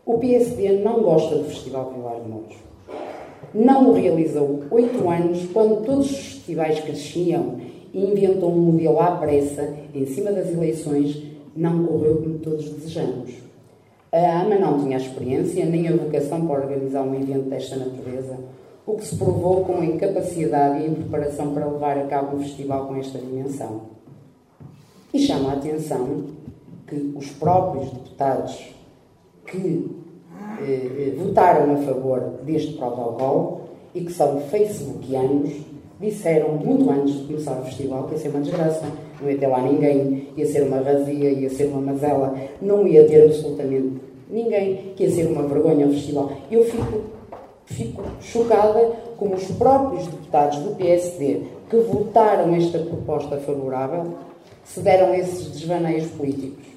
O PSD não gosta do Festival Vilar de Mouros. Não o realizou 8 anos, quando todos os festivais cresciam e inventam um modelo à pressa, em cima das eleições, não correu como todos desejamos. A AMA não tinha a experiência nem a vocação para organizar um evento desta natureza, o que se provou com a incapacidade e a impreparação para levar a cabo um festival com esta dimensão. E chama a atenção que os próprios deputados que votaram a favor deste protocolo e que são facebookianos disseram muito antes de começar o festival que ia ser uma desgraça, não ia ter lá ninguém, ia ser uma razia, ia ser uma mazela, não ia ter absolutamente ninguém, que ia ser uma vergonha o festival. Eu fico chocada como os próprios deputados do PSD que votaram esta proposta favorável se deram esses desvaneios políticos.